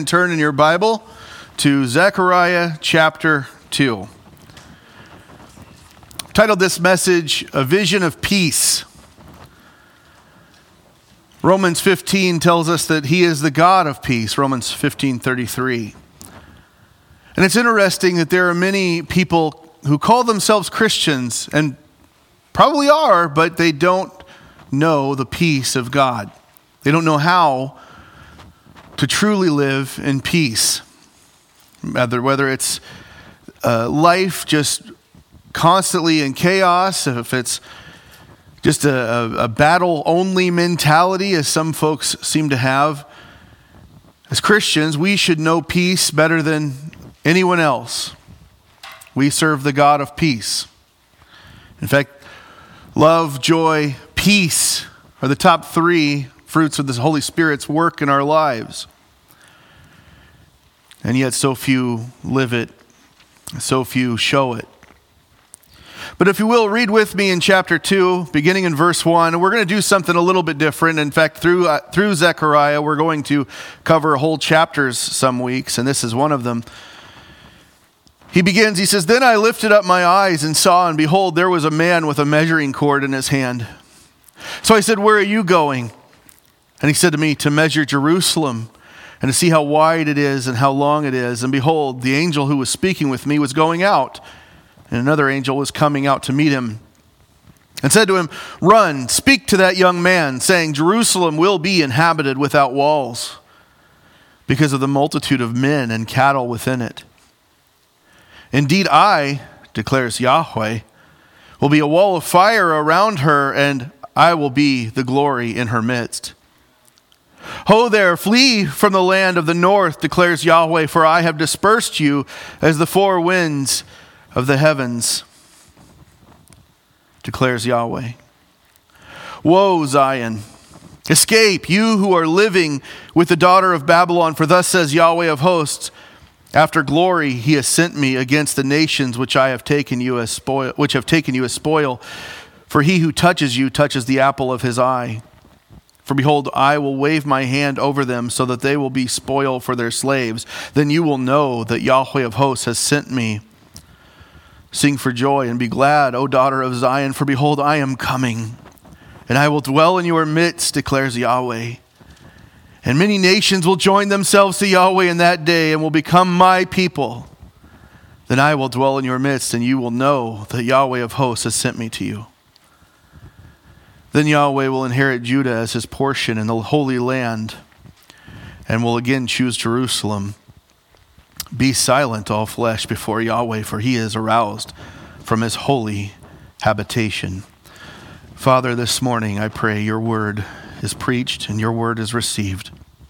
Turn in your Bible to Zechariah chapter 2. I've titled this message, A Vision of Peace. Romans 15 tells us that he is the God of peace, Romans 15:33. And it's interesting that there are many people who call themselves Christians, and probably are, but they don't know the peace of God. They don't know how to truly live in peace. Whether it's life just constantly in chaos, if it's just a battle-only mentality, as some folks seem to have. As Christians, we should know peace better than anyone else. We serve the God of peace. In fact, love, joy, peace are the top three fruits of the Holy Spirit's work in our lives. And yet so few live it, so few show it. But if you will, read with me in chapter 2, beginning in verse 1. We're going to do something a little bit different. In fact, through Zechariah, we're going to cover whole chapters some weeks, and this is one of them. He begins, he says, "Then I lifted up my eyes and saw, and behold, there was a man with a measuring cord in his hand. So I said, 'Where are you going?' And he said to me, 'To measure Jerusalem, and to see how wide it is and how long it is.' And behold, the angel who was speaking with me was going out, and another angel was coming out to meet him, and said to him, 'Run, speak to that young man, saying, Jerusalem will be inhabited without walls, because of the multitude of men and cattle within it. Indeed, I, declares Yahweh, will be a wall of fire around her, and I will be the glory in her midst. Ho there, flee from the land of the north, declares Yahweh, for I have dispersed you as the four winds of the heavens, declares Yahweh. Woe, Zion! Escape, you who are living with the daughter of Babylon, for thus says Yahweh of hosts, after glory he has sent me against the nations which have taken you as spoil, for he who touches you touches the apple of his eye. For behold, I will wave my hand over them so that they will be spoil for their slaves. Then you will know that Yahweh of hosts has sent me. Sing for joy and be glad, O daughter of Zion, for behold, I am coming, and I will dwell in your midst, declares Yahweh. And many nations will join themselves to Yahweh in that day and will become my people. Then I will dwell in your midst, and you will know that Yahweh of hosts has sent me to you. Then Yahweh will inherit Judah as his portion in the Holy Land, and will again choose Jerusalem. Be silent, all flesh, before Yahweh, for he is aroused from his holy habitation." Father, this morning I pray your word is preached and your word is received.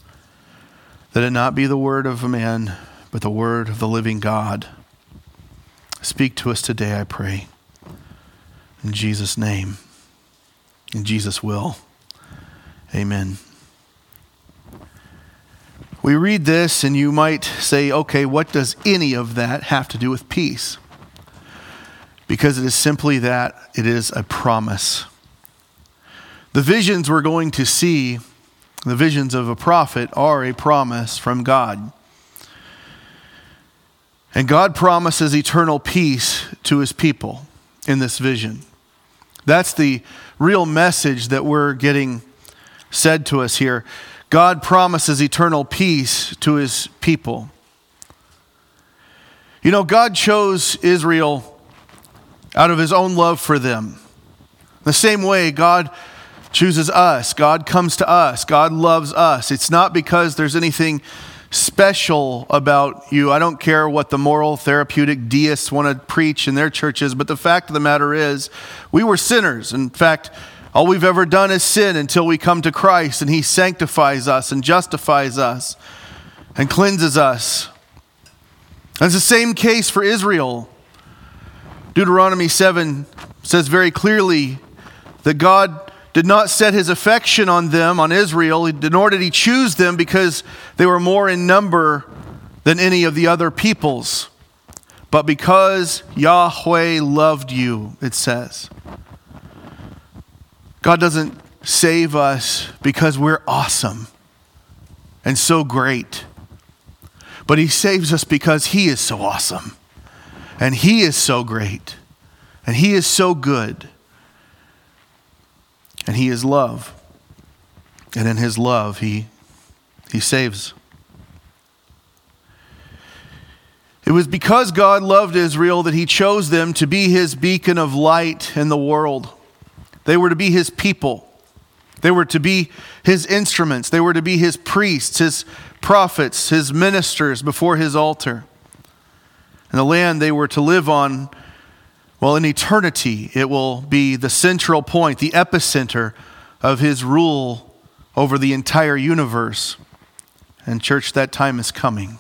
That it not be the word of a man, but the word of the living God. Speak to us today, I pray. In Jesus' name. In Jesus' will. Amen. We read this and you might say, okay, what does any of that have to do with peace? Because it is simply that it is a promise. The visions we're going to see, the visions of a prophet, are a promise from God. And God promises eternal peace to his people in this vision. That's the real message that we're getting said to us here. God promises eternal peace to his people. You know, God chose Israel out of his own love for them. The same way God chooses us. God comes to us. God loves us. It's not because there's anything special about you. I don't care what the moral therapeutic deists want to preach in their churches, but the fact of the matter is, we were sinners. In fact, all we've ever done is sin until we come to Christ and he sanctifies us and justifies us and cleanses us. And it's the same case for Israel. Deuteronomy 7 says very clearly that God did not set his affection on them, on Israel, nor did he choose them because they were more in number than any of the other peoples, but because Yahweh loved you, it says. God doesn't save us because we're awesome and so great. But he saves us because he is so awesome. And he is so great. And he is so good. And he is love. And in his love, he saves. It was because God loved Israel that he chose them to be his beacon of light in the world. They were to be his people. They were to be his instruments. They were to be his priests, his prophets, his ministers before his altar. And the land they were to live on, well, in eternity, it will be the central point, the epicenter of his rule over the entire universe. And church, that time is coming.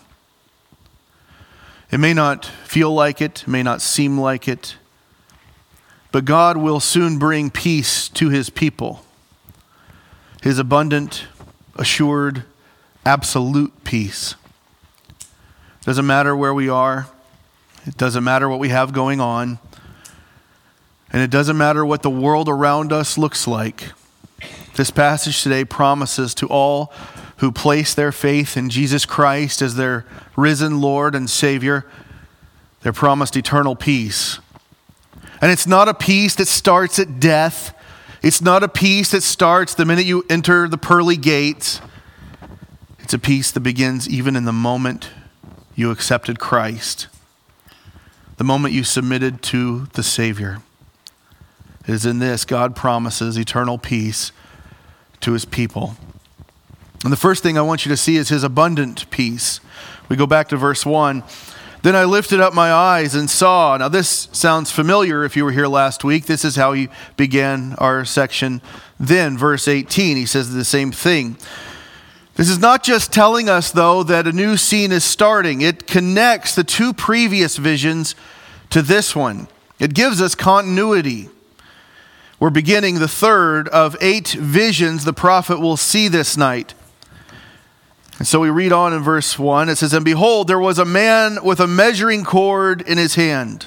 It may not feel like it may not seem like it, but God will soon bring peace to his people. His abundant, assured, absolute peace. Doesn't matter where we are. It doesn't matter what we have going on. And it doesn't matter what the world around us looks like. This passage today promises to all who place their faith in Jesus Christ as their risen Lord and Savior, they're promised eternal peace. And it's not a peace that starts at death. It's not a peace that starts the minute you enter the pearly gates. It's a peace that begins even in the moment you accepted Christ, the moment you submitted to the Savior. It is in this God promises eternal peace to his people. And the first thing I want you to see is his abundant peace. We go back to verse 1. Then I lifted up my eyes and saw. Now this sounds familiar if you were here last week. This is how he began our section. Then, verse 18, he says the same thing. This is not just telling us, though, that a new scene is starting. It connects the two previous visions to this one. It gives us continuity. We're beginning the third of 8 visions the prophet will see this night. And so we read on in verse 1. It says, "And behold, there was a man with a measuring cord in his hand."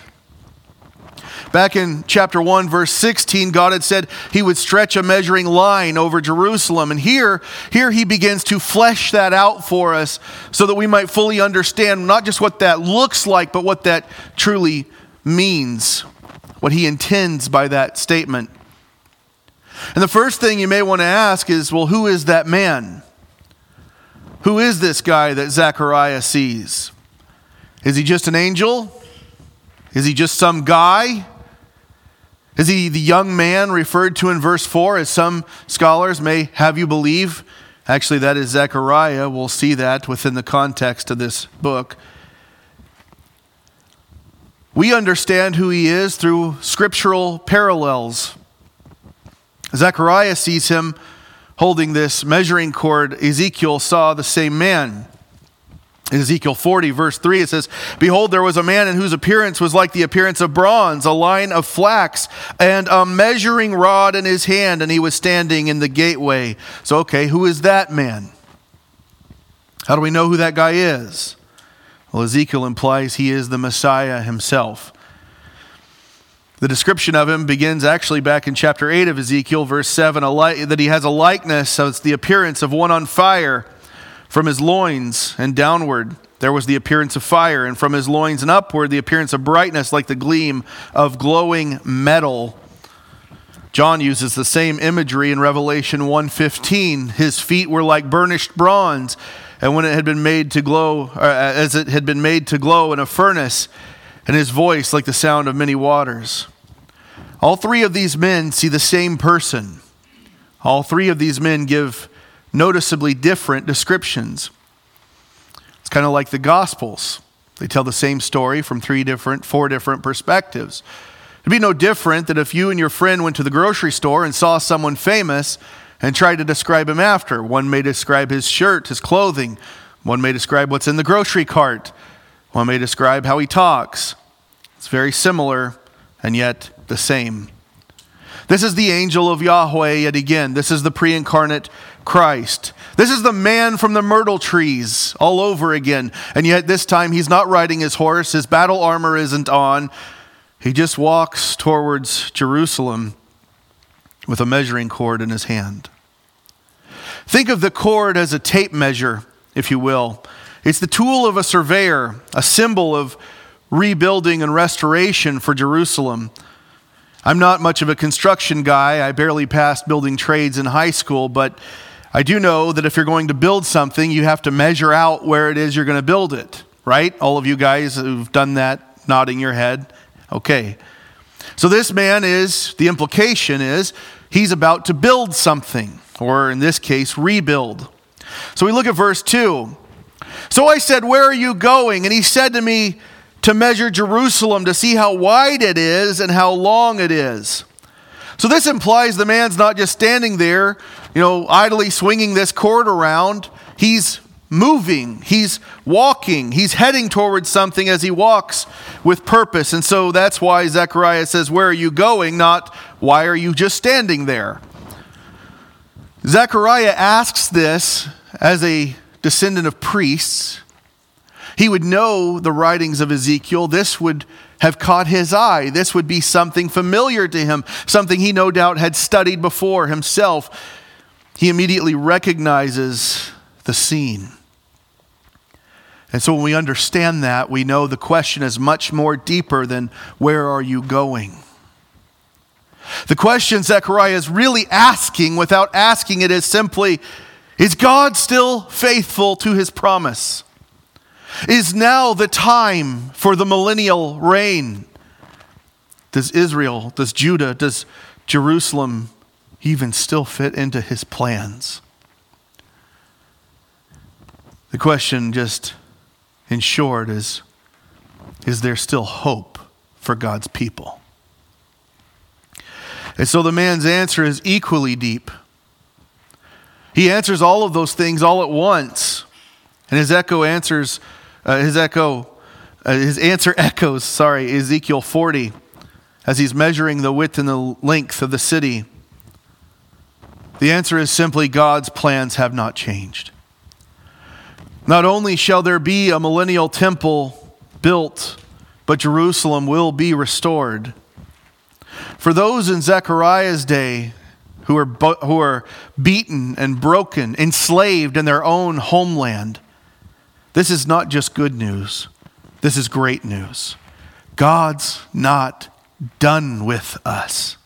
Back in chapter 1, verse 16, God had said he would stretch a measuring line over Jerusalem. And here he begins to flesh that out for us so that we might fully understand not just what that looks like, but what that truly means, what he intends by that statement. And the first thing you may want to ask is, well, who is that man? Who is this guy that Zechariah sees? Is he just an angel? Is he just some guy? Is he the young man referred to in verse 4, as some scholars may have you believe? Actually, that is Zechariah. We'll see that within the context of this book. We understand who he is through scriptural parallels. Zechariah sees him holding this measuring cord. Ezekiel saw the same man. In Ezekiel 40, verse 3, it says, "Behold, there was a man in whose appearance was like the appearance of bronze, a line of flax, and a measuring rod in his hand, and he was standing in the gateway." So, okay, who is that man? How do we know who that guy is? Well, Ezekiel implies he is the Messiah himself. The description of him begins actually back in chapter 8 of Ezekiel, verse 7, that he has a likeness, so it's the appearance of one on fire. From his loins and downward, there was the appearance of fire, and from his loins and upward, the appearance of brightness like the gleam of glowing metal. John uses the same imagery in Revelation 1:15. His feet were like burnished bronze, and when it had been made to glow, as it had been made to glow in a furnace, and his voice like the sound of many waters. All 3 of these men see the same person. All 3 of these men give noticeably different descriptions. It's kind of like the Gospels. They tell the same story from 4 different perspectives. It'd be no different that if you and your friend went to the grocery store and saw someone famous and tried to describe him after. One may describe his shirt, his clothing. One may describe what's in the grocery cart. One may describe how he talks. It's very similar and yet the same. This is the angel of Yahweh yet again. This is the pre-incarnate Christ. This is the man from the myrtle trees all over again. And yet this time he's not riding his horse. His battle armor isn't on. He just walks towards Jerusalem with a measuring cord in his hand. Think of the cord as a tape measure, if you will. It's the tool of a surveyor, a symbol of rebuilding and restoration for Jerusalem. I'm not much of a construction guy. I barely passed building trades in high school, but I do know that if you're going to build something, you have to measure out where it is you're going to build it, right? All of you guys who've done that, nodding your head. Okay. So this man the implication is, he's about to build something, or in this case, rebuild. So we look at verse 2. So I said, where are you going? And he said to me, to measure Jerusalem, to see how wide it is and how long it is. So this implies the man's not just standing there, idly swinging this cord around. He's moving, he's walking, he's heading towards something as he walks with purpose. And so that's why Zechariah says, where are you going? Not, why are you just standing there? Zechariah asks this as a descendant of priests. He would know the writings of Ezekiel. This would have caught his eye. This would be something familiar to him, something he no doubt had studied before himself. He immediately recognizes the scene. And so when we understand that, we know the question is much more deeper than where are you going? The question Zechariah is really asking, without asking it, is simply, is God still faithful to his promise? Is now the time for the millennial reign? Does Israel, does Judah, does Jerusalem even still fit into his plans? The question, just in short, is there still hope for God's people? And so the man's answer is equally deep. He answers all of those things all at once. And his answer echoes, Ezekiel 40, as he's measuring the width and the length of the city. The answer is simply, God's plans have not changed. Not only shall there be a millennial temple built, but Jerusalem will be restored. For those in Zechariah's day who are beaten and broken, enslaved in their own homeland, this is not just good news. This is great news. God's not done with us.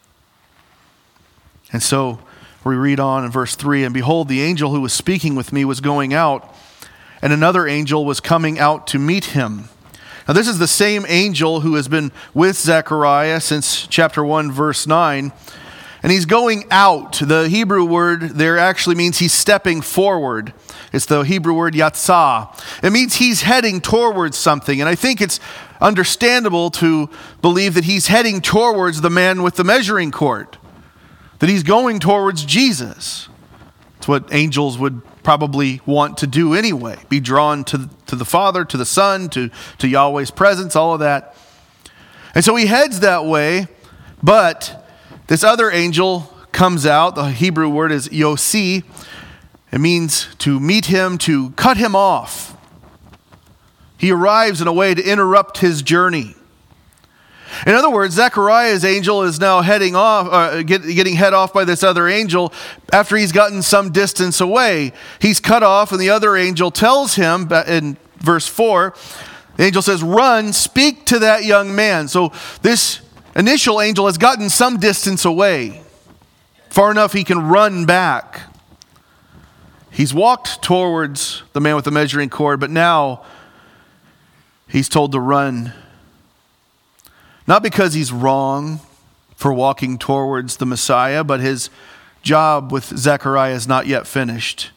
And so we read on in verse 3, and behold, the angel who was speaking with me was going out, and another angel was coming out to meet him. Now this is the same angel who has been with Zechariah since chapter 1, verse 9. And he's going out. The Hebrew word there actually means he's stepping forward. It's the Hebrew word yatsah. It means he's heading towards something. And I think it's understandable to believe that he's heading towards the man with the measuring cord. That he's going towards Jesus. It's what angels would probably want to do anyway. Be drawn to the Father, to the Son, to Yahweh's presence, all of that. And so he heads that way, but this other angel comes out. The Hebrew word is yosi. It means to meet him, to cut him off. He arrives in a way to interrupt his journey. In other words, Zechariah's angel is now heading off, getting head off by this other angel after he's gotten some distance away. He's cut off, and the other angel tells him in verse 4, the angel says, "Run, speak to that young man." So this initial angel has gotten some distance away, far enough he can run back. He's walked towards the man with the measuring cord, but now he's told to run. Not because he's wrong for walking towards the Messiah, but his job with Zechariah is not yet finished.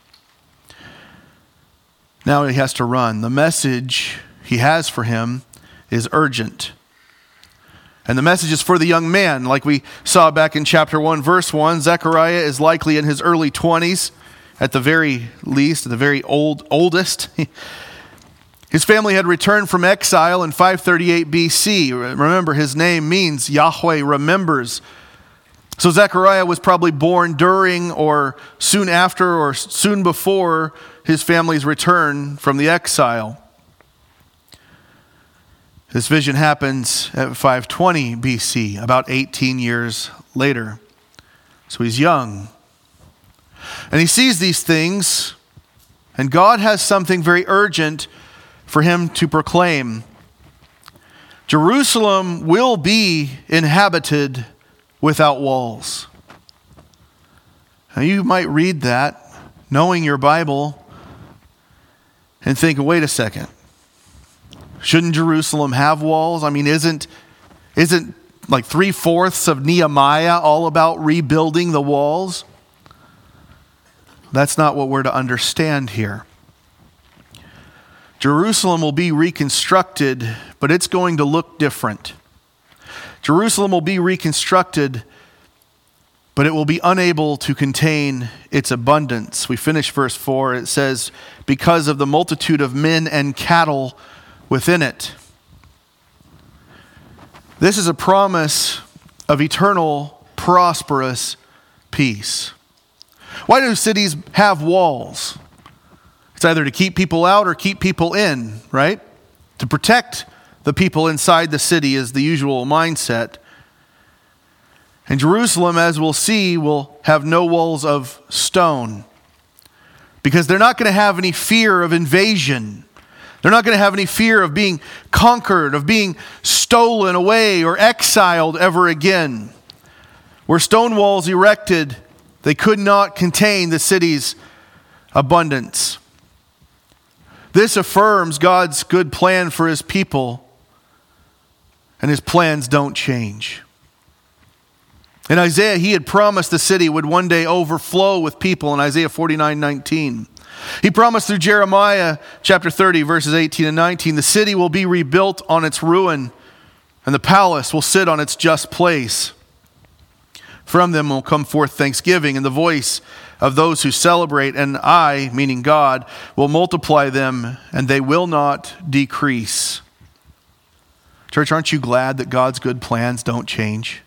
Now he has to run. The message he has for him is urgent. And the message is for the young man. Like we saw back in chapter 1, verse 1, Zechariah is likely in his early 20s, at the very least, the very oldest. His family had returned from exile in 538 BC. Remember, his name means Yahweh remembers. So Zechariah was probably born during or soon after or soon before his family's return from the exile. This vision happens at 520 BC, about 18 years later. So he's young. And he sees these things And God has something very urgent for him to proclaim. Jerusalem will be inhabited without walls. Now you might read that, knowing your Bible, and think, wait a second. Shouldn't Jerusalem have walls? I mean, isn't like 3/4 of Nehemiah all about rebuilding the walls? That's not what we're to understand here. Jerusalem will be reconstructed, but it's going to look different. Jerusalem will be reconstructed, but it will be unable to contain its abundance. We finish verse 4. It says, because of the multitude of men and cattle within it. This is a promise of eternal, prosperous peace. Why do cities have walls? It's either to keep people out or keep people in, right? To protect the people inside the city is the usual mindset. And Jerusalem, as we'll see, will have no walls of stone because they're not going to have any fear of invasion. They're not going to have any fear of being conquered, of being stolen away or exiled ever again. Were stone walls erected, they could not contain the city's abundance. This affirms God's good plan for his people, and his plans don't change. In Isaiah, he had promised the city would one day overflow with people in Isaiah 49:19. He promised through Jeremiah chapter 30, verses 18 and 19, the city will be rebuilt on its ruin, and the palace will sit on its just place. From them will come forth thanksgiving and the voice of those who celebrate, and I, meaning God, will multiply them, and they will not decrease. Church, aren't you glad that God's good plans don't change?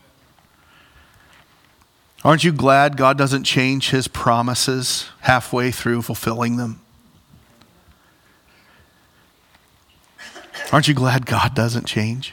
Aren't you glad God doesn't change his promises halfway through fulfilling them? Aren't you glad God doesn't change?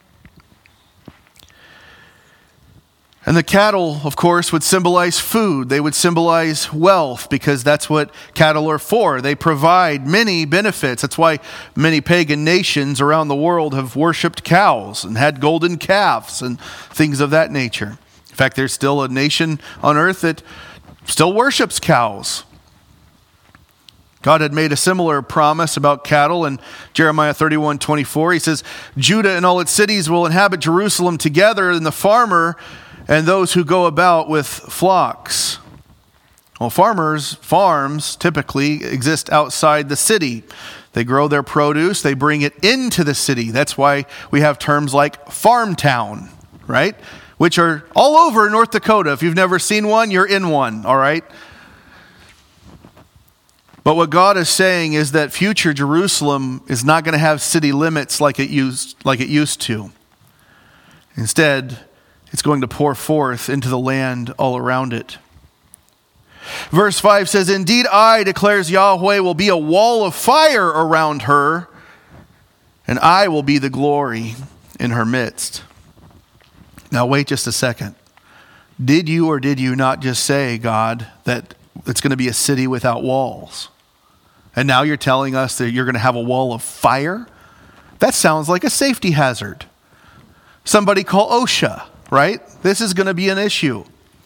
And the cattle, of course, would symbolize food. They would symbolize wealth because that's what cattle are for. They provide many benefits. That's why many pagan nations around the world have worshipped cows and had golden calves and things of that nature. In fact, there's still a nation on earth that still worships cows. God had made a similar promise about cattle in Jeremiah 31:24. He says, Judah and all its cities will inhabit Jerusalem together, and the farmer and those who go about with flocks. Well, farms typically exist outside the city. They grow their produce, they bring it into the city. That's why we have terms like farm town, right? Which are all over North Dakota. If you've never seen one, you're in one, all right? But what God is saying is that future Jerusalem is not going to have city limits like it used to. Instead, it's going to pour forth into the land all around it. Verse 5 says, indeed I, declares Yahweh, will be a wall of fire around her, and I will be the glory in her midst. Now wait just a second. Did you or did you not just say, God, that it's going to be a city without walls? And now you're telling us that you're going to have a wall of fire? That sounds like a safety hazard. Somebody call OSHA. Right? This is going to be an issue.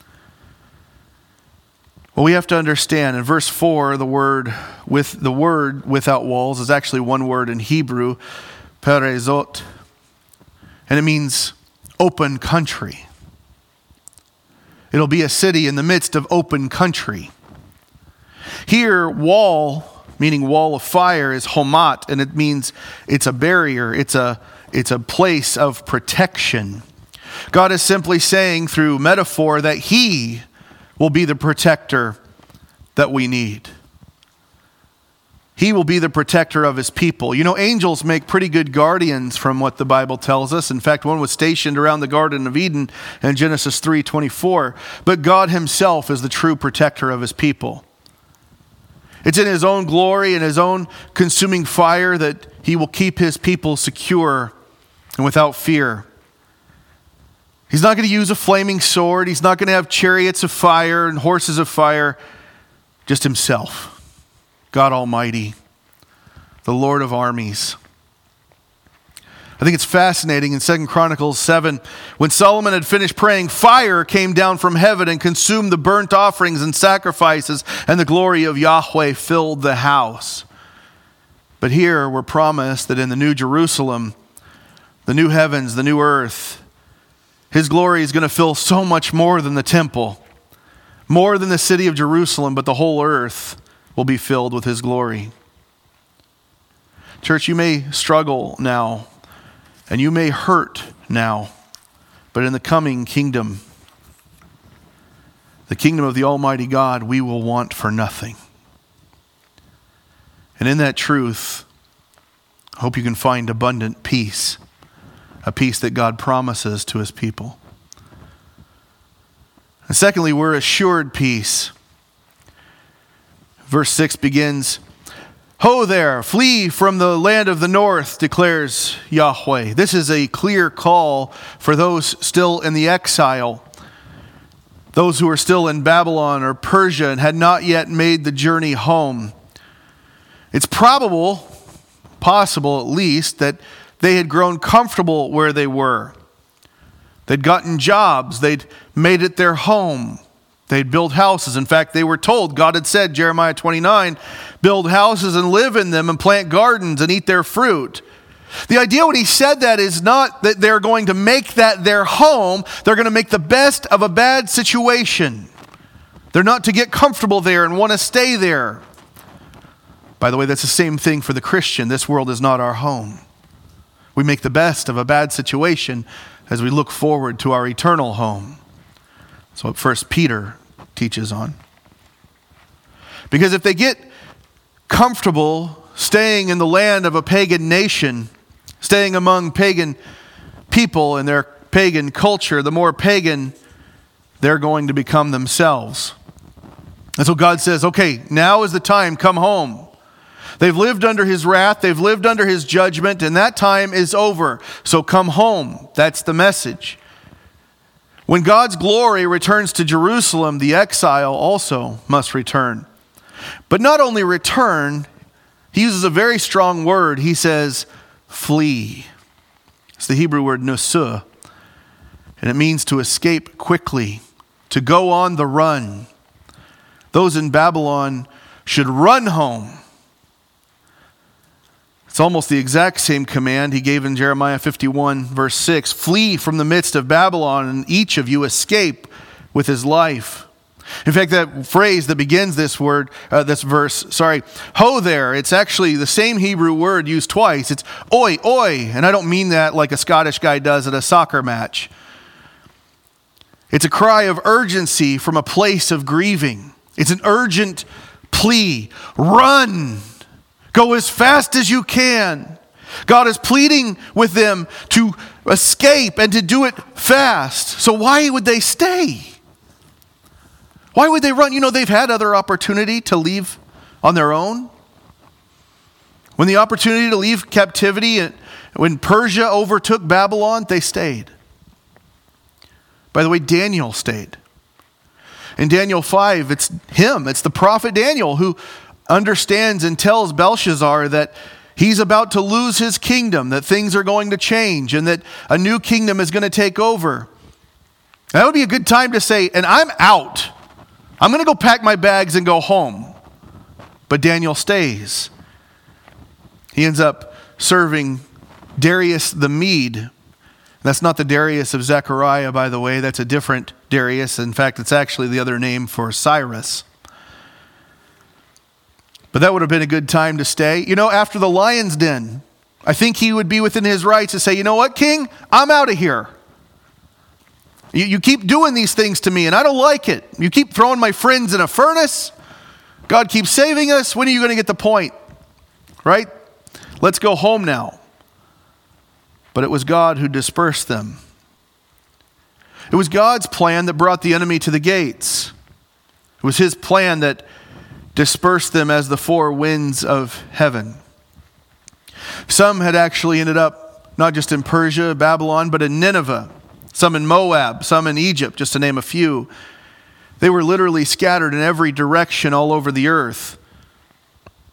Well, we have to understand in verse 4, the word without walls is actually one word in Hebrew, perezot, and it means open country. It'll be a city in the midst of open country. Here, wall, meaning wall of fire, is homat, and it means it's a barrier. It's a place of protection. God is simply saying through metaphor that he will be the protector that we need. He will be the protector of his people. You know, angels make pretty good guardians from what the Bible tells us. In fact, one was stationed around the Garden of Eden in Genesis 3:24. But God himself is the true protector of his people. It's in his own glory and his own consuming fire that he will keep his people secure and without fear. He's not going to use a flaming sword. He's not going to have chariots of fire and horses of fire. Just himself. God Almighty, the Lord of armies. I think it's fascinating in 2 Chronicles 7, when Solomon had finished praying, fire came down from heaven and consumed the burnt offerings and sacrifices, and the glory of Yahweh filled the house. But here we're promised that in the New Jerusalem, the new heavens, the new earth, His glory is going to fill so much more than the temple, more than the city of Jerusalem, but the whole earth will be filled with His glory. Church, you may struggle now, and you may hurt now, but in the coming kingdom, the kingdom of the Almighty God, we will want for nothing. And in that truth, I hope you can find abundant peace, a peace that God promises to His people. And secondly, we're assured peace. Verse 6 begins, "Ho there, flee from the land of the north, declares Yahweh." This is a clear call for those still in the exile, those who are still in Babylon or Persia and had not yet made the journey home. It's possible at least, that they had grown comfortable where they were. They'd gotten jobs. They'd made it their home. They'd built houses. In fact, they were told, God had said, Jeremiah 29, build houses and live in them and plant gardens and eat their fruit. The idea when He said that is not that they're going to make that their home. They're going to make the best of a bad situation. They're not to get comfortable there and want to stay there. By the way, that's the same thing for the Christian. This world is not our home. We make the best of a bad situation as we look forward to our eternal home. That's what 1 Peter teaches on. Because if they get comfortable staying in the land of a pagan nation, staying among pagan people and their pagan culture, the more pagan they're going to become themselves. And so God says, okay, now is the time, come home. They've lived under His wrath, they've lived under His judgment, and that time is over. So come home. That's the message. When God's glory returns to Jerusalem, the exile also must return. But not only return, He uses a very strong word. He says, flee. It's the Hebrew word nusuh, and it means to escape quickly, to go on the run. Those in Babylon should run home. It's almost the exact same command He gave in Jeremiah 51, verse 6. Flee from the midst of Babylon, and each of you escape with his life. In fact, that phrase that begins this verse, ho there, it's actually the same Hebrew word used twice. It's oi, oi. And I don't mean that like a Scottish guy does at a soccer match. It's a cry of urgency from a place of grieving. It's an urgent plea. Run. Go as fast as you can. God is pleading with them to escape and to do it fast. So why would they stay? Why would they run? You know, they've had other opportunity to leave on their own. When the opportunity to leave captivity, when Persia overtook Babylon, they stayed. By the way, Daniel stayed. In Daniel 5, it's the prophet Daniel who understands and tells Belshazzar that he's about to lose his kingdom, that things are going to change, and that a new kingdom is going to take over. That would be a good time to say, and I'm out. I'm going to go pack my bags and go home. But Daniel stays. He ends up serving Darius the Mede. That's not the Darius of Zechariah, by the way. That's a different Darius. In fact, it's actually the other name for Cyrus. But that would have been a good time to stay. You know, after the lion's den, I think he would be within his rights to say, you know what, King? I'm out of here. You keep doing these things to me, and I don't like it. You keep throwing my friends in a furnace. God keeps saving us. When are you going to get the point? Right? Let's go home now. But it was God who dispersed them. It was God's plan that brought the enemy to the gates. It was His plan that dispersed them as the four winds of heaven. Some had actually ended up not just in Persia, Babylon, but in Nineveh. Some in Moab, some in Egypt, just to name a few. They were literally scattered in every direction all over the earth.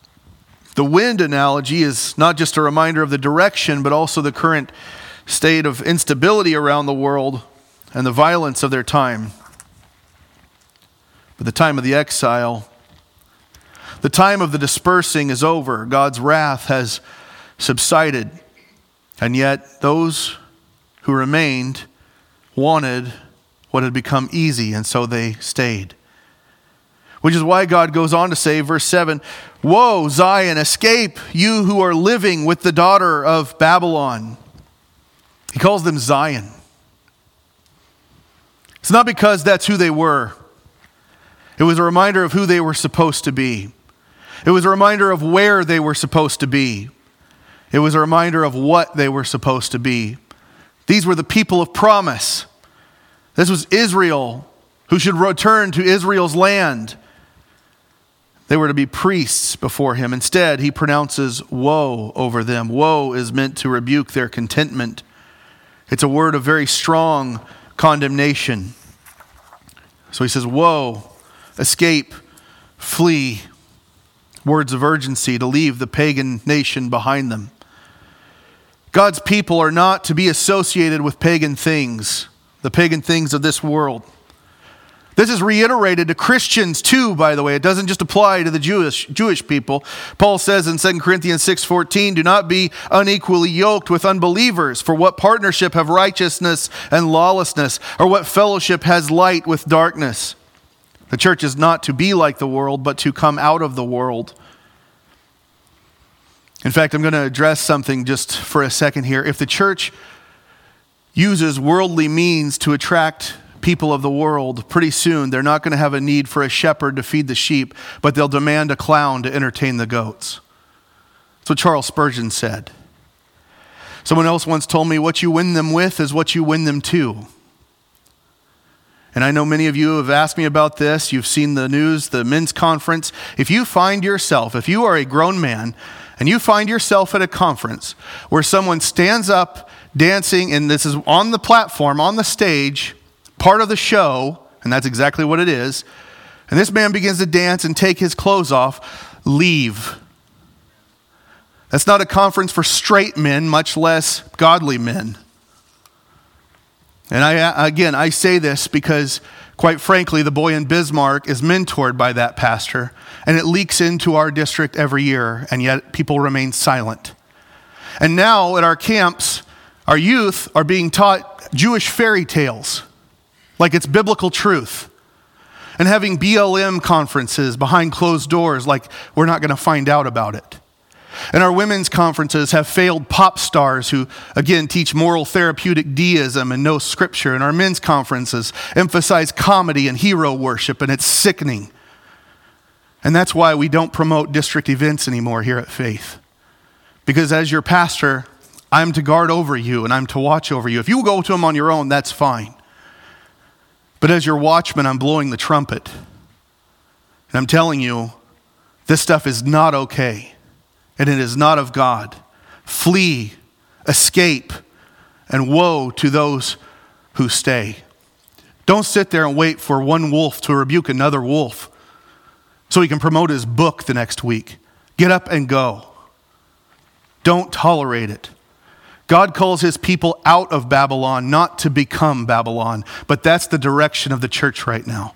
The wind analogy is not just a reminder of the direction, but also the current state of instability around the world and the violence of their time. But the time of the exile, the time of the dispersing is over. God's wrath has subsided. And yet those who remained wanted what had become easy, and so they stayed. Which is why God goes on to say, verse 7, "Woe, Zion, escape, you who are living with the daughter of Babylon." He calls them Zion. It's not because that's who they were. It was a reminder of who they were supposed to be. It was a reminder of where they were supposed to be. It was a reminder of what they were supposed to be. These were the people of promise. This was Israel, who should return to Israel's land. They were to be priests before him. Instead, he pronounces woe over them. Woe is meant to rebuke their contentment. It's a word of very strong condemnation. So he says, woe, escape, flee. Words of urgency to leave the pagan nation behind them. God's people are not to be associated with pagan things, the pagan things of this world. This is reiterated to Christians too, by the way. It doesn't just apply to the Jewish people. Paul says in 2 Corinthians 6:14, "Do not be unequally yoked with unbelievers, for what partnership have righteousness and lawlessness, or what fellowship has light with darkness?" The church is not to be like the world, but to come out of the world. In fact, I'm going to address something just for a second here. If the church uses worldly means to attract people of the world, pretty soon they're not going to have a need for a shepherd to feed the sheep, but they'll demand a clown to entertain the goats. That's what Charles Spurgeon said. Someone else once told me, what you win them with is what you win them to. And I know many of you have asked me about this. You've seen the news, the men's conference. If you are a grown man, and you find yourself at a conference where someone stands up dancing, and this is on the platform, on the stage, part of the show, and that's exactly what it is, and this man begins to dance and take his clothes off, leave. That's not a conference for straight men, much less godly men. And I say this because, quite frankly, the boy in Bismarck is mentored by that pastor, and it leaks into our district every year, and yet people remain silent. And now at our camps, our youth are being taught Jewish fairy tales, like it's biblical truth, and having BLM conferences behind closed doors, like we're not going to find out about it. And our women's conferences have failed pop stars who, again, teach moral therapeutic deism and no scripture. And our men's conferences emphasize comedy and hero worship, and it's sickening. And that's why we don't promote district events anymore here at Faith. Because as your pastor, I'm to guard over you and I'm to watch over you. If you go to them on your own, that's fine. But as your watchman, I'm blowing the trumpet. And I'm telling you, this stuff is not okay. And it is not of God. Flee, escape, and woe to those who stay. Don't sit there and wait for one wolf to rebuke another wolf so he can promote his book the next week. Get up and go. Don't tolerate it. God calls his people out of Babylon, not to become Babylon. But that's the direction of the church right now.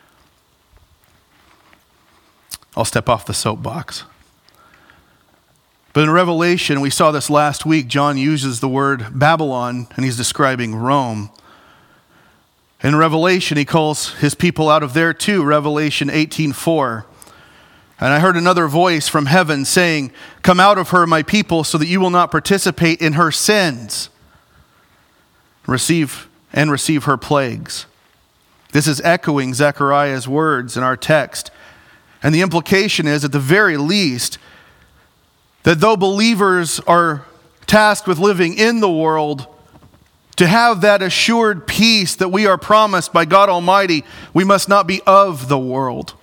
I'll step off the soapbox. But in Revelation, we saw this last week, John uses the word Babylon, and he's describing Rome. In Revelation, he calls his people out of there too, Revelation 18:4. And I heard another voice from heaven saying, "Come out of her, my people, so that you will not participate in her sins. Receive her plagues." This is echoing Zechariah's words in our text. And the implication is, at the very least, that though believers are tasked with living in the world, to have that assured peace that we are promised by God Almighty, we must not be of the world.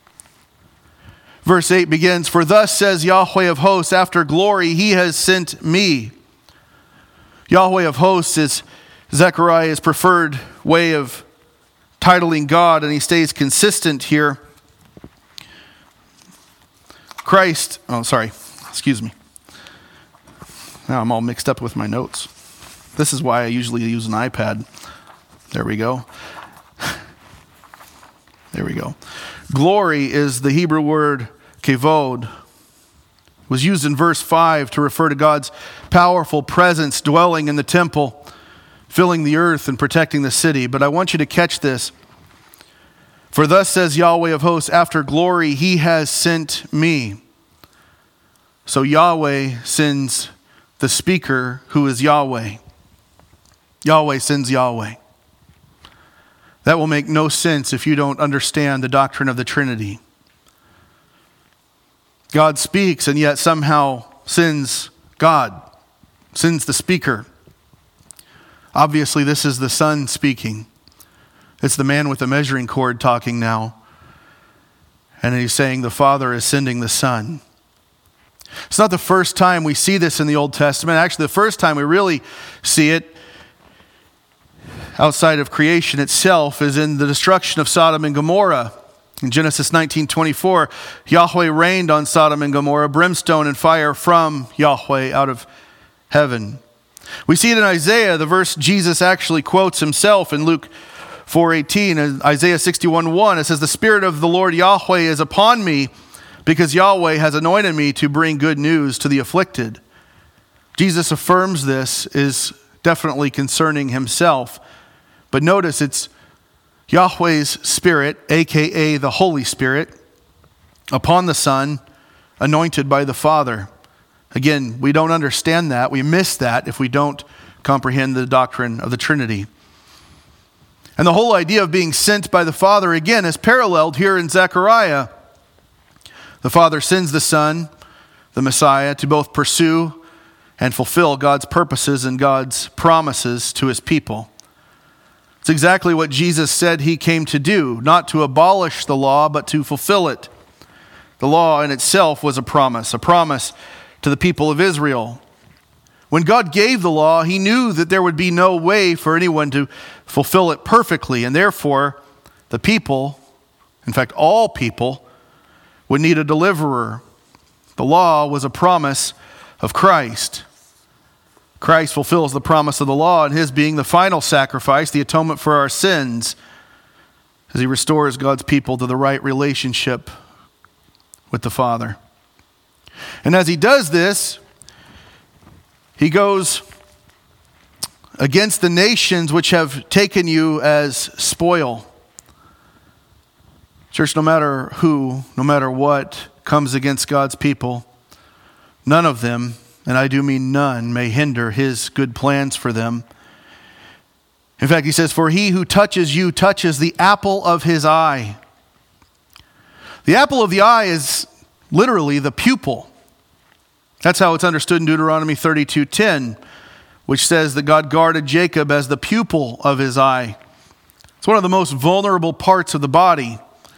Verse 8 begins, "For thus says Yahweh of hosts, after glory he has sent me." Yahweh of hosts is Zechariah's preferred way of titling God, and he stays consistent here. Excuse me. Now I'm all mixed up with my notes. This is why I usually use an iPad. There we go. There we go. Glory is the Hebrew word kavod. It was used in verse 5 to refer to God's powerful presence dwelling in the temple, filling the earth and protecting the city. But I want you to catch this. For thus says Yahweh of hosts, after glory he has sent me. So Yahweh sends the speaker who is Yahweh. Yahweh sends Yahweh. That will make no sense if you don't understand the doctrine of the Trinity. God speaks and yet somehow sends God, sends the speaker. Obviously, this is the Son speaking. It's the man with the measuring cord talking now. And he's saying the Father is sending the Son. It's not the first time we see this in the Old Testament. Actually, the first time we really see it outside of creation itself is in the destruction of Sodom and Gomorrah. In Genesis 19:24, Yahweh rained on Sodom and Gomorrah brimstone and fire from Yahweh out of heaven. We see it in Isaiah, the verse Jesus actually quotes himself in Luke 4:18. In Isaiah 61:1, it says, "The Spirit of the Lord Yahweh is upon me, because Yahweh has anointed me to bring good news to the afflicted." Jesus affirms this is definitely concerning himself. But notice it's Yahweh's Spirit, a.k.a. the Holy Spirit, upon the Son, anointed by the Father. Again, we don't understand that. We miss that if we don't comprehend the doctrine of the Trinity. And the whole idea of being sent by the Father, again, is paralleled here in Zechariah. The Father sends the Son, the Messiah, to both pursue and fulfill God's purposes and God's promises to his people. It's exactly what Jesus said he came to do, not to abolish the law, but to fulfill it. The law in itself was a promise to the people of Israel. When God gave the law, he knew that there would be no way for anyone to fulfill it perfectly, and therefore the people, in fact all people, would need a deliverer. The law was a promise of Christ. Christ fulfills the promise of the law, and his being the final sacrifice, the atonement for our sins, as he restores God's people to the right relationship with the Father. And as he does this, he goes against the nations which have taken you as spoil. Church, no matter who, no matter what comes against God's people, none of them, and I do mean none, may hinder his good plans for them. In fact, he says, "For he who touches you touches the apple of his eye." The apple of the eye is literally the pupil. That's how it's understood in Deuteronomy 32:10, which says that God guarded Jacob as the pupil of his eye. It's one of the most vulnerable parts of the body,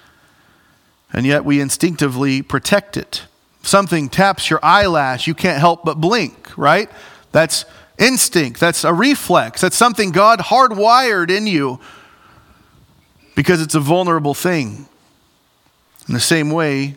and yet we instinctively protect it. If something taps your eyelash, you can't help but blink, right? That's instinct. That's a reflex. That's something God hardwired in you because it's a vulnerable thing. In the same way,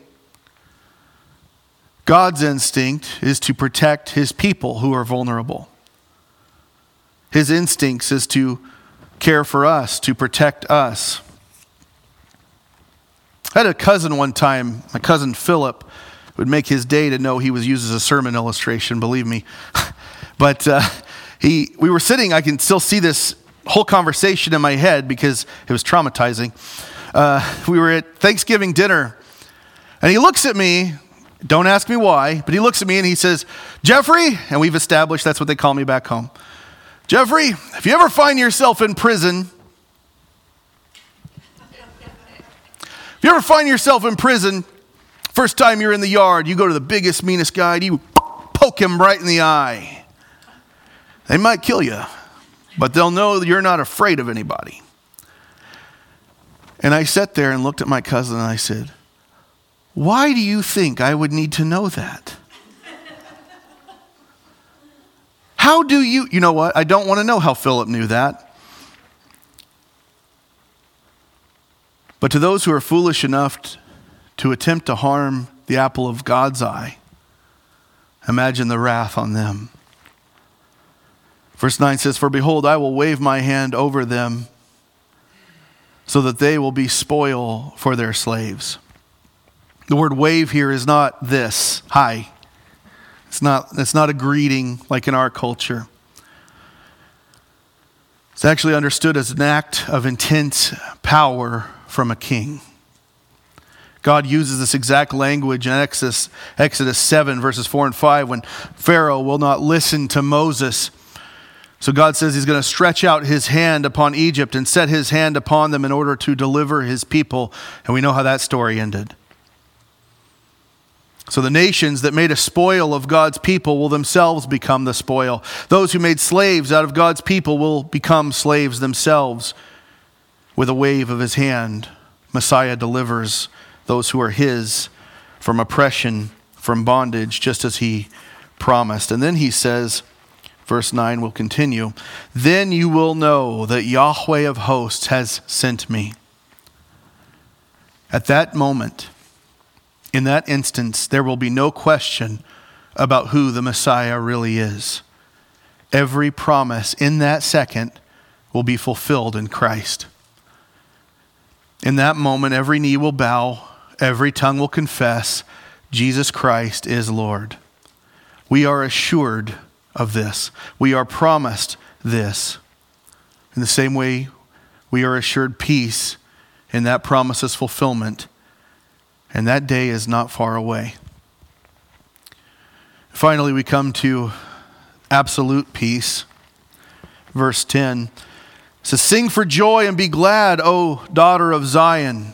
God's instinct is to protect his people who are vulnerable. His instincts is to care for us, to protect us. I had a cousin one time, my cousin Philip, would make his day to know he was used as a sermon illustration, believe me. But we were sitting, I can still see this whole conversation in my head because it was traumatizing. We were at Thanksgiving dinner, and he looks at me, don't ask me why, but he looks at me and he says, "Jeffrey," and we've established that's what they call me back home. "Jeffrey, if you ever find yourself in prison, first time you're in the yard, you go to the biggest, meanest guy, and you poke him right in the eye. They might kill you, but they'll know that you're not afraid of anybody." And I sat there and looked at my cousin and I said, "Why do you think I would need to know that? How do you know what? I don't want to know how Philip knew that. But to those who are foolish enough to attempt to harm the apple of God's eye, Imagine the wrath on them. Verse 9 says, "For behold, I will wave my hand over them so that they will be spoil for their slaves." The word wave here is not this, hi. It's not a greeting like in our culture. It's actually understood as an act of intense power from a king. God uses this exact language in Exodus 7, verses 4 and 5, when Pharaoh will not listen to Moses. So God says he's going to stretch out his hand upon Egypt and set his hand upon them in order to deliver his people. And we know how that story ended. So the nations that made a spoil of God's people will themselves become the spoil. Those who made slaves out of God's people will become slaves themselves. With a wave of his hand, Messiah delivers those who are his from oppression, from bondage, just as he promised. And then he says, verse 9 will continue, "Then you will know that Yahweh of hosts has sent me." At that moment, in that instance, there will be no question about who the Messiah really is. Every promise in that second will be fulfilled in Christ. In that moment, every knee will bow, every tongue will confess Jesus Christ is Lord. We are assured of this. We are promised this. In the same way, we are assured peace in that promise's fulfillment. And that day is not far away. Finally, we come to absolute peace. Verse 10 says, "Sing for joy and be glad, O daughter of Zion."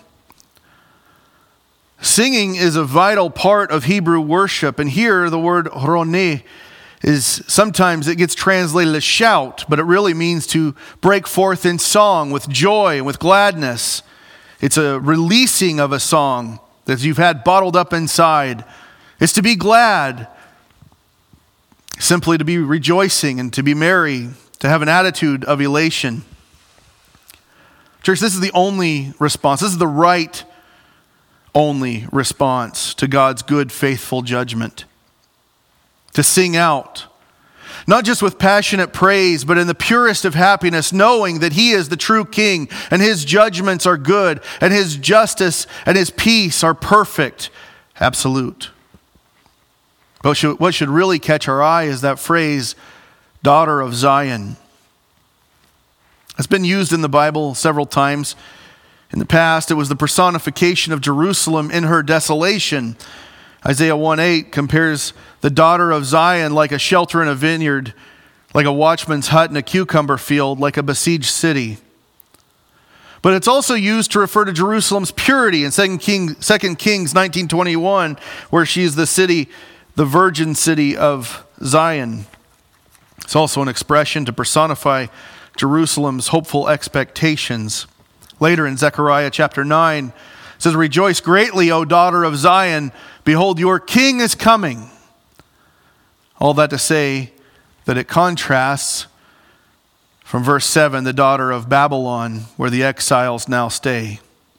Singing is a vital part of Hebrew worship. And here the word roneh is sometimes it gets translated as shout, but it really means to break forth in song with joy and with gladness. It's a releasing of a song that you've had bottled up inside. It's to be glad, simply to be rejoicing and to be merry, to have an attitude of elation. Church, this is the only response. This is the right only response to God's good, faithful judgment. To sing out, not just with passionate praise, but in the purest of happiness, knowing that he is the true king and his judgments are good and his justice and his peace are perfect, absolute. But what should really catch our eye is that phrase, daughter of Zion. It's been used in the Bible several times. In the past, it was the personification of Jerusalem in her desolation. Isaiah 1:8 compares the daughter of Zion like a shelter in a vineyard, like a watchman's hut in a cucumber field, like a besieged city. But it's also used to refer to Jerusalem's purity in 2 Kings 19:21, where she is the city, the virgin city of Zion. It's also an expression to personify Jerusalem's hopeful expectations. Later in Zechariah chapter 9, it says, "Rejoice greatly, O daughter of Zion. Behold, your king is coming." All that to say that it contrasts from verse 7, the daughter of Babylon, where the exiles now stay.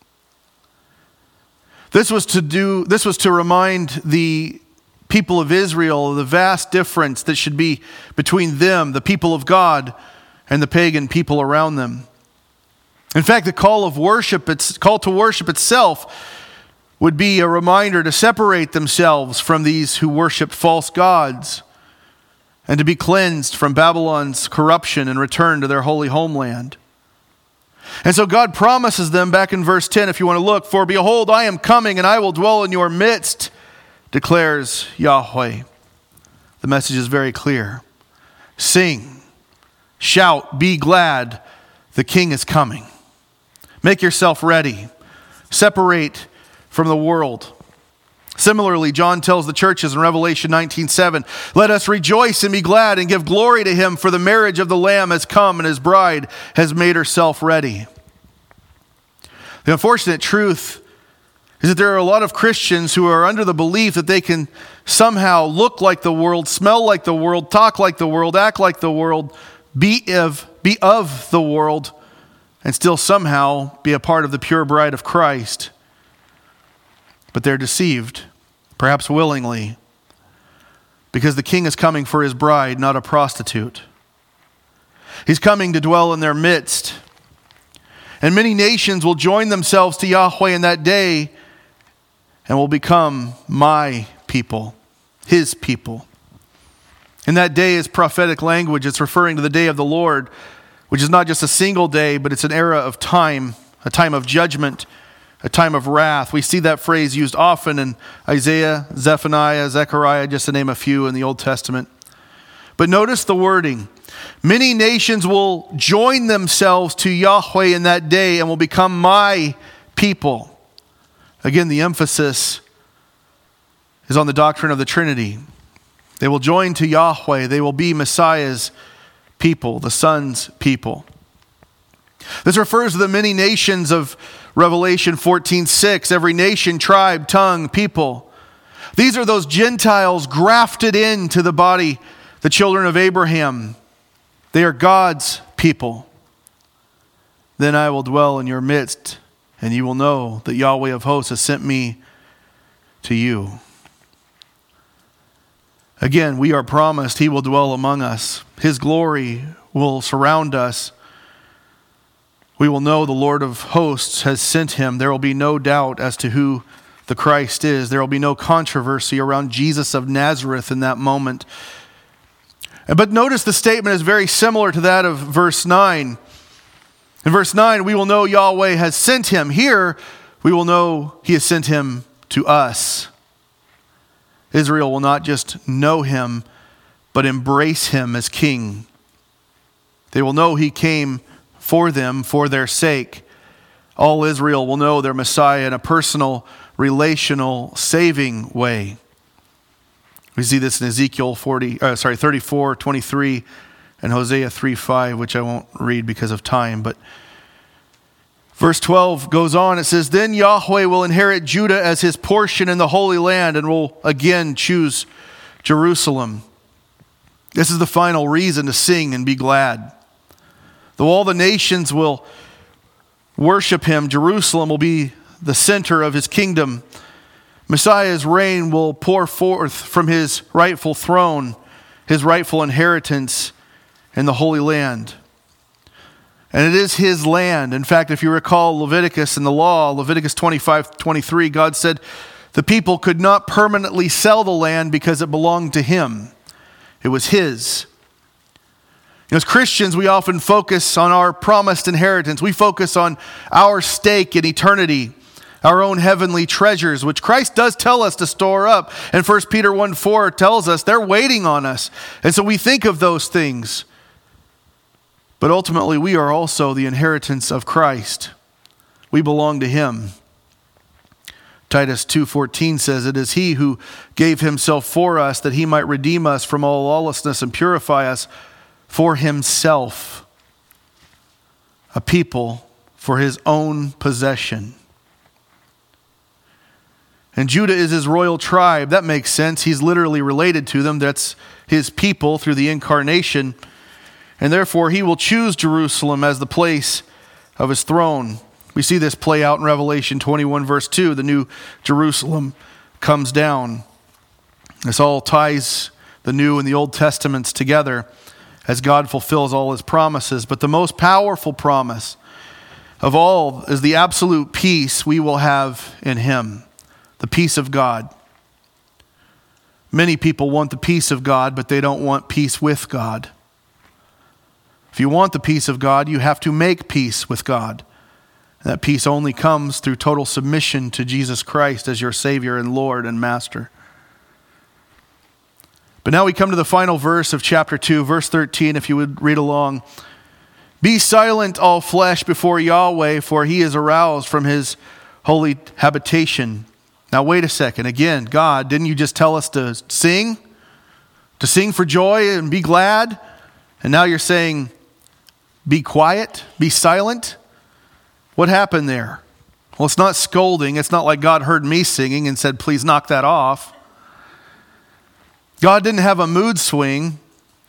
This was to remind the people of Israel of the vast difference that should be between them, the people of God, and the pagan people around them. In fact, the call to worship itself would be a reminder to separate themselves from these who worship false gods and to be cleansed from Babylon's corruption and return to their holy homeland. And so God promises them back in verse 10, if you want to look, "For behold, I am coming and I will dwell in your midst, declares Yahweh." The message is very clear. Sing, shout, be glad, the king is coming. Make yourself ready. Separate from the world. Similarly, John tells the churches in Revelation 19:7, "Let us rejoice and be glad and give glory to him, for the marriage of the Lamb has come and his bride has made herself ready." The unfortunate truth is that there are a lot of Christians who are under the belief that they can somehow look like the world, smell like the world, talk like the world, act like the world, be of the world, and still somehow be a part of the pure bride of Christ. But they're deceived, perhaps willingly. because the king is coming for his bride, not a prostitute. He's coming to dwell in their midst. And many nations will join themselves to Yahweh in that day and will become my people, his people. And that day is prophetic language. It's referring to the day of the Lord, which is not just a single day, but it's an era of time, a time of judgment, a time of wrath. We see that phrase used often in Isaiah, Zephaniah, Zechariah, just to name a few in the Old Testament. But notice the wording. Many nations will join themselves to Yahweh in that day and will become my people. Again, the emphasis is on the doctrine of the Trinity. They will join to Yahweh. They will be Messiah's people, the Son's people. This refers to the many nations of Revelation 14:6. Every nation, tribe, tongue, people. These are those Gentiles grafted into the body, the children of Abraham. They are God's people. Then I will dwell in your midst, and you will know that Yahweh of hosts has sent me to you. Again, we are promised he will dwell among us. His glory will surround us. We will know the Lord of hosts has sent him. There will be no doubt as to who the Christ is. There will be no controversy around Jesus of Nazareth in that moment. But notice the statement is very similar to that of verse 9. In verse 9, we will know Yahweh has sent him. Here, we will know he has sent him to us. Israel will not just know him, but embrace him as king. They will know he came for them, for their sake. All Israel will know their Messiah in a personal, relational, saving way. We see this in Ezekiel 34:23 and Hosea 3:5, which I won't read because of time. But verse 12 goes on. It says, "Then Yahweh will inherit Judah as his portion in the Holy Land and will again choose Jerusalem." This is the final reason to sing and be glad. Though all the nations will worship him, Jerusalem will be the center of his kingdom. Messiah's reign will pour forth from his rightful throne, his rightful inheritance in the Holy Land. And it is his land. In fact, if you recall Leviticus and the law, Leviticus 25:23, God said the people could not permanently sell the land because it belonged to him. It was his. As Christians, we often focus on our promised inheritance. We focus on our stake in eternity, our own heavenly treasures, which Christ does tell us to store up. And 1 Peter 1:4 tells us they're waiting on us. And so we think of those things. But ultimately, we are also the inheritance of Christ. We belong to him. Titus 2:14 says, "It is he who gave himself for us that he might redeem us from all lawlessness and purify us for himself, a people for his own possession." And Judah is his royal tribe. That makes sense. He's literally related to them. That's his people through the incarnation. And therefore, he will choose Jerusalem as the place of his throne. We see this play out in Revelation 21, verse 2. The new Jerusalem comes down. This all ties the New and the Old Testaments together as God fulfills all his promises. But the most powerful promise of all is the absolute peace we will have in him. The peace of God. Many people want the peace of God, but they don't want peace with God. If you want the peace of God, you have to make peace with God. That peace only comes through total submission to Jesus Christ as your Savior and Lord and Master. But now we come to the final verse of chapter 2, verse 13, if you would read along. "Be silent, all flesh, before Yahweh, for he is aroused from his holy habitation." Now wait a second. Again, God, didn't you just tell us to sing? To sing for joy and be glad? And now you're saying, be quiet, be silent? What happened there? Well, it's not scolding. It's not like God heard me singing and said, please knock that off. God didn't have a mood swing.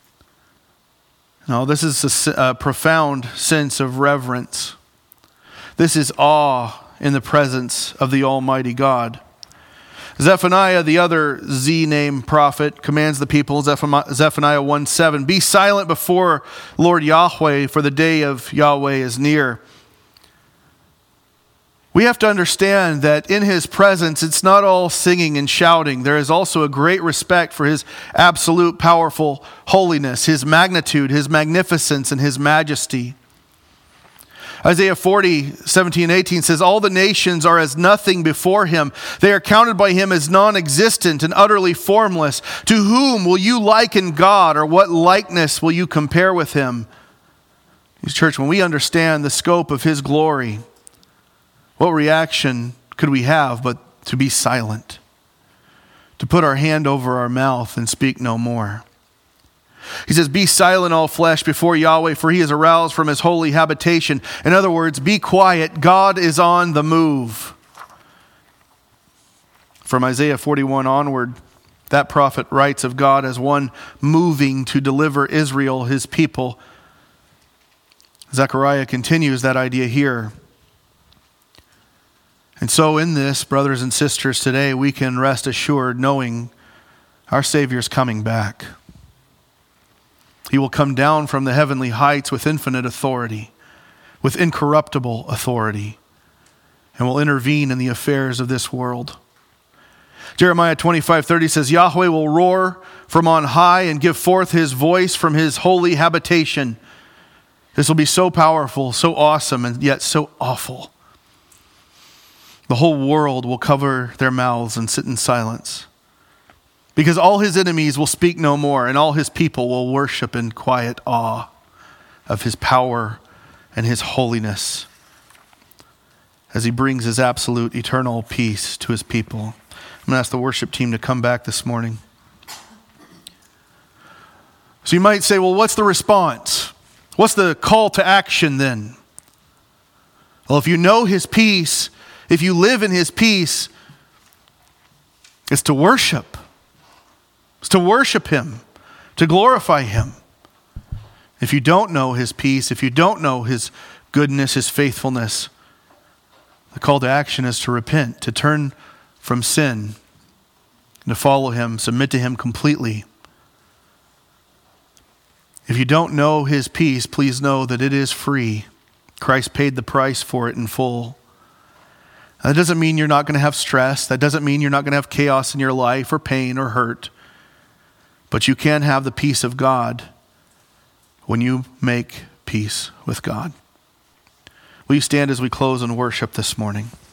No, this is a profound sense of reverence. This is awe in the presence of the Almighty God. Zephaniah, the other Z-name prophet, commands the people, Zephaniah 1:7, be silent before Lord Yahweh, for the day of Yahweh is near. We have to understand that in his presence, it's not all singing and shouting. There is also a great respect for his absolute powerful holiness, his magnitude, his magnificence, and his majesty. Isaiah 40:17-18 says, all the nations are as nothing before him. They are counted by him as non-existent and utterly formless. To whom will you liken God, or what likeness will you compare with him? Church, when we understand the scope of his glory, what reaction could we have but to be silent? To put our hand over our mouth and speak no more. He says, be silent, all flesh, before Yahweh, for he is aroused from his holy habitation. In other words, be quiet. God is on the move. From Isaiah 41 onward, that prophet writes of God as one moving to deliver Israel, his people. Zechariah continues that idea here. And so in this, brothers and sisters, today we can rest assured knowing our Savior's coming back. He will come down from the heavenly heights with infinite authority, with incorruptible authority, and will intervene in the affairs of this world. Jeremiah 25:30 says, Yahweh will roar from on high and give forth his voice from his holy habitation. This will be so powerful, so awesome, and yet so awful. The whole world will cover their mouths and sit in silence, because all his enemies will speak no more, and all his people will worship in quiet awe of his power and his holiness as he brings his absolute eternal peace to his people. I'm going to ask the worship team to come back this morning. So you might say, well, what's the response? What's the call to action then? Well, if you know his peace, if you live in his peace, it's to worship. It's to worship him, to glorify him. If you don't know his peace, if you don't know his goodness, his faithfulness, the call to action is to repent, to turn from sin, and to follow him, submit to him completely. If you don't know his peace, please know that it is free. Christ paid the price for it in full. That doesn't mean you're not going to have stress. That doesn't mean you're not going to have chaos in your life or pain or hurt. But you can have the peace of God when you make peace with God. Will you stand as we close in worship this morning?